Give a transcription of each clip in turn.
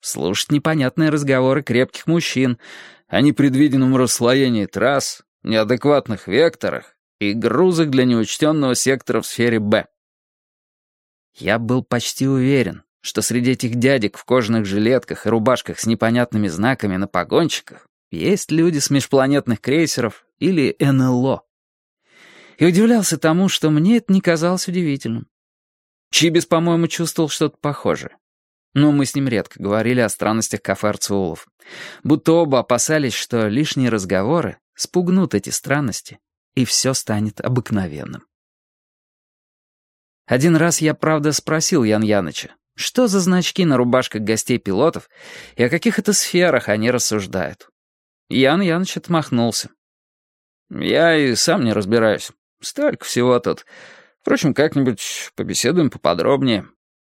слушать непонятные разговоры крепких мужчин о непредвиденном расслоении трасс, неадекватных векторах и грузах для неучтенного сектора в сфере «Б». Я был почти уверен, что среди этих дядек в кожаных жилетках и рубашках с непонятными знаками на погонщиках есть люди с межпланетных крейсеров или НЛО. И удивлялся тому, что мне это не казалось удивительным. Чибис, по-моему, чувствовал что-то похожее. Но мы с ним редко говорили о странностях кафе Арцеулов. Будто оба опасались, что лишние разговоры спугнут эти странности, и все станет обыкновенным. Один раз я, правда, спросил Ян Яныча, что за значки на рубашках гостей-пилотов и о каких это сферах они рассуждают. Ян Яныч отмахнулся. «Я и сам не разбираюсь. Столько всего тут. Впрочем, как-нибудь побеседуем поподробнее».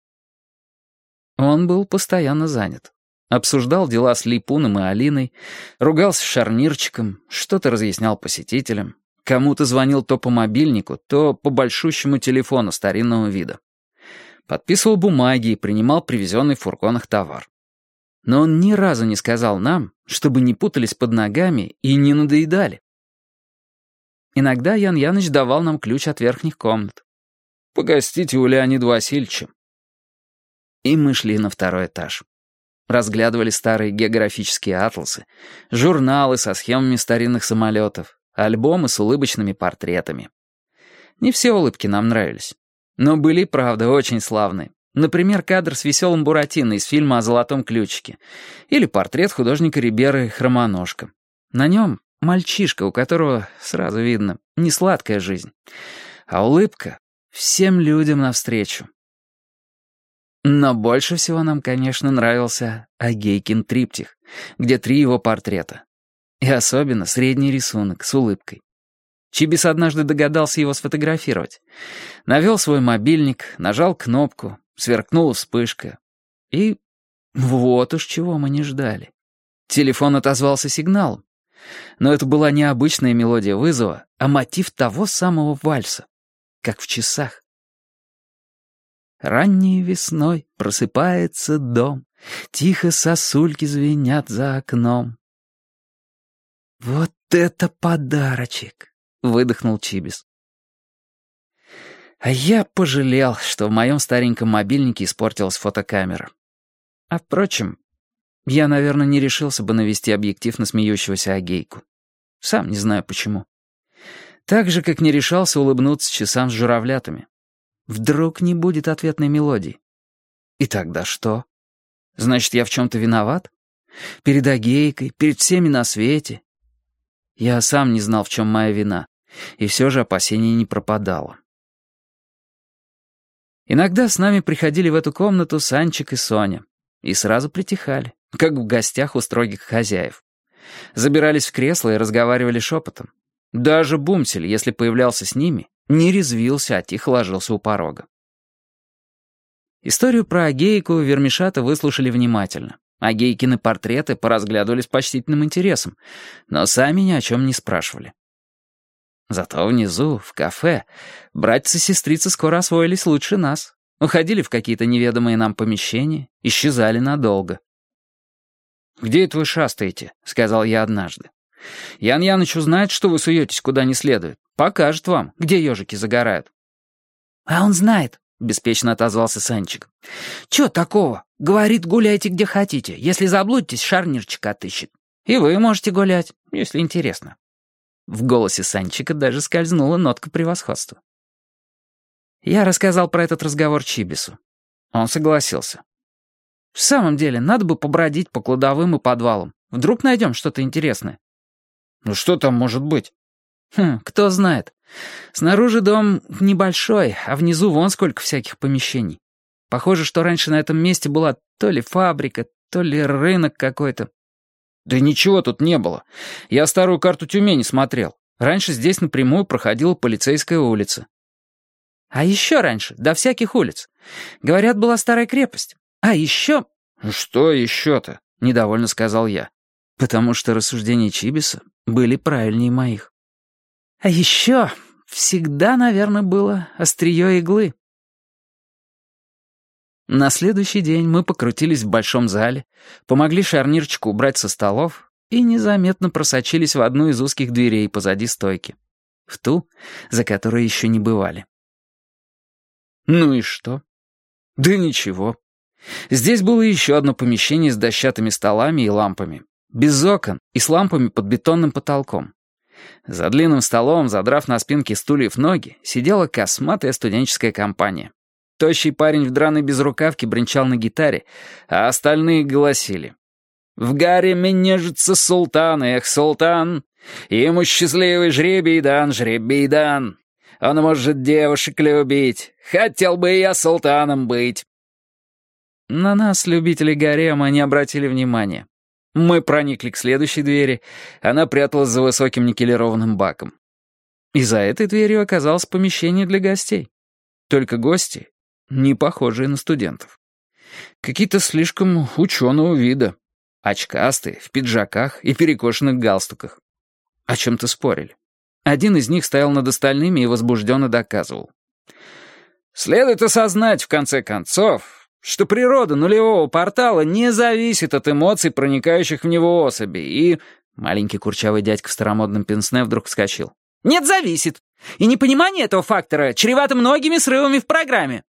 Он был постоянно занят. Обсуждал дела с Лейпуном и Алиной, ругался с Шарнирчиком, что-то разъяснял посетителям, кому-то звонил то по мобильнику, то по большущему телефону старинного вида. Подписывал бумаги и принимал привезенный в фургонах товар. Но он ни разу не сказал нам, чтобы не путались под ногами и не надоедали. Иногда Ян Яныч давал нам ключ от верхних комнат. «Погостите у Леонида Васильевича». И мы шли на второй этаж. Разглядывали старые географические атласы, журналы со схемами старинных самолетов, альбомы с улыбочными портретами. Не все улыбки нам нравились. Но были и правда очень славные. Например, кадр с веселым Буратино из фильма о золотом ключике. Или портрет художника Риберы «Хромоножка». На нем мальчишка, у которого, сразу видно, не сладкая жизнь. А улыбка всем людям навстречу. Но больше всего нам, конечно, нравился Агейкин триптих, где 3 его портрета. И особенно средний рисунок с улыбкой. Чибис однажды догадался его сфотографировать. Навел свой мобильник, нажал кнопку, сверкнула вспышка. И вот уж чего мы не ждали. Телефон отозвался сигналом. Но это была не обычная мелодия вызова, а мотив того самого вальса, как в часах. Ранней весной просыпается дом, тихо сосульки звенят за окном. «Вот это подарочек!» — выдохнул Чибис. А я пожалел, что в моем стареньком мобильнике испортилась фотокамера. А впрочем, я, наверное, не решился бы навести объектив на смеющегося Агейку. Сам не знаю почему. Так же, как не решался улыбнуться часам с журавлятами. Вдруг не будет ответной мелодии. И тогда что? Значит, я в чем-то виноват? Перед Агейкой, перед всеми на свете? Я сам не знал, в чем моя вина, и все же опасение не пропадало. Иногда с нами приходили в эту комнату Санчик и Соня, и сразу притихали, как в гостях у строгих хозяев. Забирались в кресло и разговаривали шепотом. Даже Бумсель, если появлялся с ними, не резвился, а тихо ложился у порога. Историю про Агейку Вермишата выслушали внимательно. Агейкины портреты поразглядывали с почтительным интересом, но сами ни о чем не спрашивали. Зато внизу, в кафе, братец и сестрица скоро освоились лучше нас. Уходили в какие-то неведомые нам помещения, исчезали надолго. «Где это вы шастаете?» — сказал я однажды. «Ян Яныч узнает, что вы суетесь куда не следует. Покажет вам, где ежики загорают». «А он знает», — беспечно отозвался Санчик. «Чё такого? Говорит, гуляйте где хотите. Если заблудитесь, Шарнирчик отыщет. И вы можете гулять, если интересно». В голосе Санчика даже скользнула нотка превосходства. Я рассказал про этот разговор Чибису. Он согласился. «В самом деле, надо бы побродить по кладовым и подвалам. Вдруг найдем что-то интересное». «Ну что там может быть?» «Кто знает. Снаружи дом небольшой, а внизу вон сколько всяких помещений. Похоже, что раньше на этом месте была то ли фабрика, то ли рынок какой-то». «Да ничего тут не было. Я старую карту Тюмени смотрел. Раньше здесь напрямую проходила полицейская улица». «А еще раньше, до всяких улиц. Говорят, была старая крепость. А еще...» «Что еще-то?» — недовольно сказал я. Потому что рассуждения Чибиса были правильнее моих. «А еще всегда, наверное, было острие иглы». На следующий день мы покрутились в большом зале, помогли шарнирчику убрать со столов и незаметно просочились в одну из узких дверей позади стойки. В ту, за которой еще не бывали. Ну и что? Да ничего. Здесь было еще одно помещение с дощатыми столами и лампами, без окон и с лампами под бетонным потолком. За длинным столом, задрав на спинке стульев ноги, сидела косматая студенческая компания. Тощий парень в драной безрукавке бренчал на гитаре, а остальные голосили. «В гареме нежится султан, эх, султан! Ему счастливый жребий дан. Он может девушек любить, хотел бы и я султаном быть». На нас, любителей гарема, не обратили внимания. Мы проникли к следующей двери, она пряталась за высоким никелированным баком. И за этой дверью оказалось помещение для гостей. Только гости, не похожие на студентов. Какие-то слишком ученого вида. Очкастые, в пиджаках и перекошенных галстуках. О чем-то спорили. Один из них стоял над остальными и возбужденно доказывал. «Следует осознать, в конце концов, что природа нулевого портала не зависит от эмоций, проникающих в него особей, и...» Маленький курчавый дядька в старомодном пенсне вдруг вскочил. «Нет, зависит. И непонимание этого фактора чревато многими срывами в программе».